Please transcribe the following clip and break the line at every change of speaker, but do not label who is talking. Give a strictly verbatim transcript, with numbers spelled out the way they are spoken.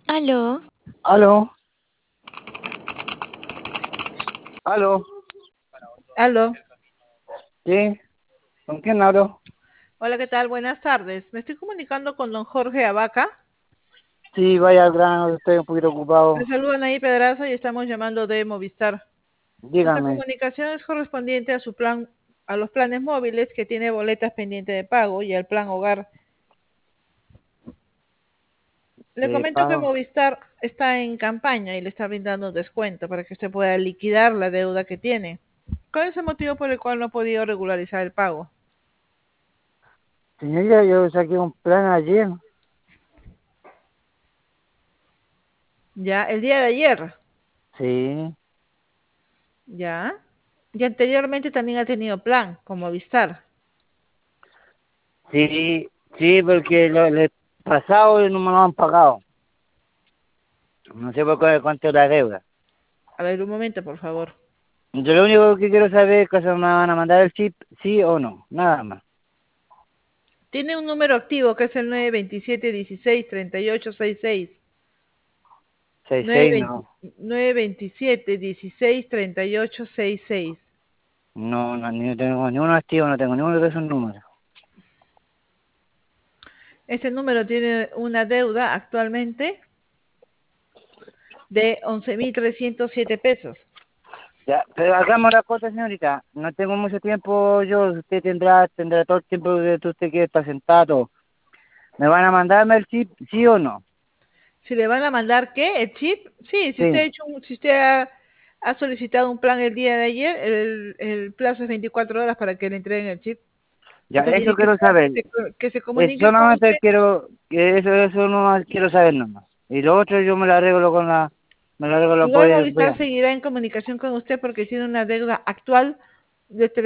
Aló,
Aló, aló,
Aló.
¿sí? ¿Con quién hablo?
Hola, ¿qué tal? Buenas tardes. Me estoy comunicando con don Jorge Abaca.
Sí, vaya al grano, estoy un poquito ocupado.
Le saludan ahí Pedraza y estamos llamando de Movistar. Nuestra
Dígame.
comunicación es correspondiente a su plan, a los planes móviles que tiene boletas pendientes de pago y al plan hogar. Le
Eh,
comento que
pago.
Movistar está en campaña y le está brindando un descuento para que usted pueda liquidar la deuda que tiene. ¿Cuál es el motivo por el cual no ha podido regularizar el pago?
Señorita, yo saqué un plan ayer.
Ya, el día de ayer.
Sí,
Ya. Y anteriormente también ha tenido plan con Movistar.
sí, sí, porque lo, le he pasado y no me lo han pagado. No sé por qué, cuánto es la deuda.
A ver, un momento, por favor.
Yo lo único que quiero saber es que se me van a mandar el chip, sí o no, nada más.
Tiene un número activo que es el nueve veintisiete dieciséis treinta y ocho sesenta y seis.
Seis, seis,
nueve
no.
veintisiete dieciséis treinta y ocho sesenta y seis.
No, no, ni tengo ni uno activo, no tengo ni uno de esos números.
Este número tiene una deuda actualmente de once mil trescientos siete pesos.
Ya, pero hagamos la cosa, señorita. No tengo mucho tiempo yo. Usted tendrá, tendrá todo el tiempo que usted quiere estar sentado. ¿Me van a mandarme el chip, sí o no?
Si le van a mandar, ¿qué? ¿El chip? Sí, si usted ha
Sí.
hecho un- si usted ha, ha solicitado un plan el día de ayer, el, el plazo es veinticuatro horas para que le entreguen el chip.
Ya,
Usted
eso
tiene que
quiero
esperar que
saber.
se, co- que se
Es
comuniquen con
solamente
usted.
quiero, que eso, eso no quiero saber nomás. Y lo otro yo me lo arreglo con la, me lo arreglo
Igual
por, voy
Movistar
a.
seguirá en comunicación con usted porque tiene una deuda actual de